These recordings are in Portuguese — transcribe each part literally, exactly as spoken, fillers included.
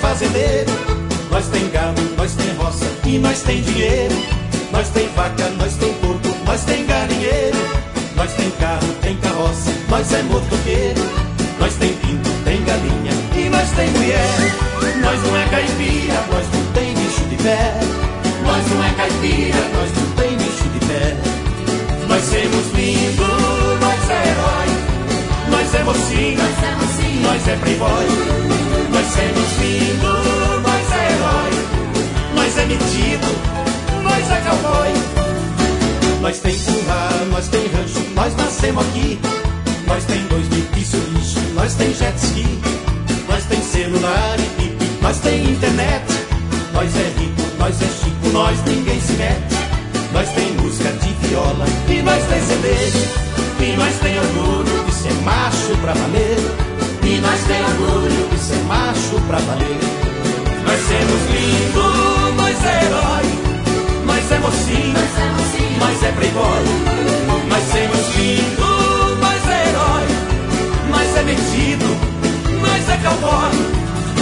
fazendeiro. Nós tem gado, nós tem roça e nós tem dinheiro. Nós tem vaca, nós tem porco, nós tem galinheiro. Nós tem carro, tem carroça, nós é motoqueiro. Nós tem pinto, tem galinha e nós tem mulher. Nós não é caipira, nós não tem bicho de pé. Nós não é caipira, nós não tem bicho de pé. Nós somos lindos, nós é herói. Nós é mocinho, nós é, mocinho. Nós é playboy. Nós somos lindos, nós é herói. Nós é metido, nós é cowboy. Nós tem curral, nós tem rancho, nós nascemos aqui. Nós tem dois mil lixo, nós tem jet ski. Nós tem celular e pipi, nós tem internet. Nós é rico, nós é chico, nós ninguém se mete. Nós tem música de viola e nós tem C D. E nós tem orgulho de ser macho pra valer. E nós tem orgulho de ser macho pra valer. Nós somos lindos, nós é herói. Nós é mocinho, nós é, mocinho. Nós é playboy. Nós somos lindos, nós é herói. Nós é metido, nós é cowboy.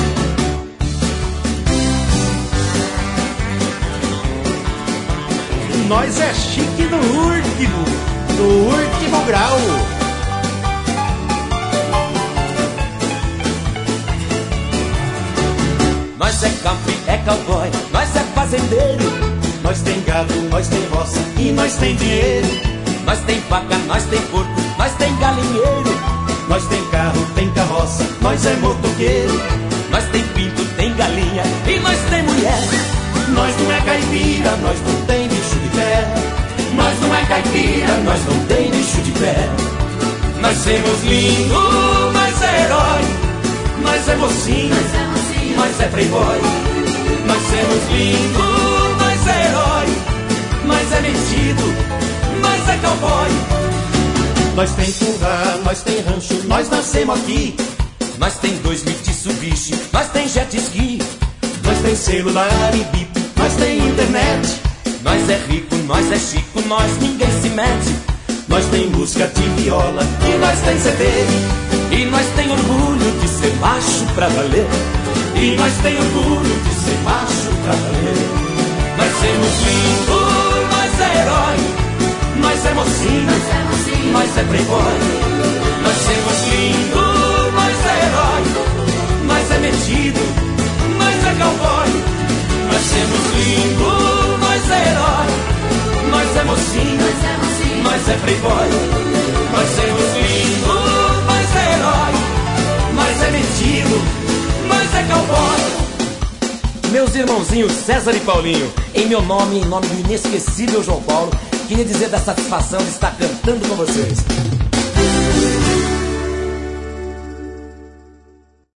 Nós é chique no último, no último grau. Nós é country, é cowboy, nós é fazendeiro. Nós tem gado, nós tem roça e nós tem dinheiro. Nós tem vaca, nós tem porco, nós tem galinheiro. Nós tem carro, tem carroça, nós é motoqueiro. Nós tem pinto, tem galinha e nós tem mulher. Nós não é caipira, nós não tem bicho de pé. Nós não é caipira, nós não tem bicho de pé. Nós somos lindos, nós é herói. Nós é mocinho, nós é, mocinho. Nós é playboy. Nós somos lindos, nós é herói. Nós é metido, nós é cowboy. Nós tem curral, nós tem rancho, nós nascemos aqui. Nós tem dois Mitsubishi, nós tem jet ski. Nós tem celular e bip, nós tem internet. Nós é rico, nós é chico, nós ninguém se mete. Nós tem música de viola e nós tem C D. E nós tem orgulho de ser macho pra valer. E nós tem orgulho de ser macho pra valer. Nós somos lindos, nós é herói. Nós é mocinho, nós é, mocinho. Nós é playboy. Nós somos lindos, nós é herói. Nós é metido, nós é cowboy. Nós somos lindos, nós é herói. Nós é mocinho, nós é, mocinho. Nós é playboy. Nós somos lindos, nós é herói. Nós é metido, nós é cowboy. Meus irmãozinhos César e Paulinho, em meu nome, em nome do inesquecível João Paulo, queria dizer da satisfação de estar cantando com vocês.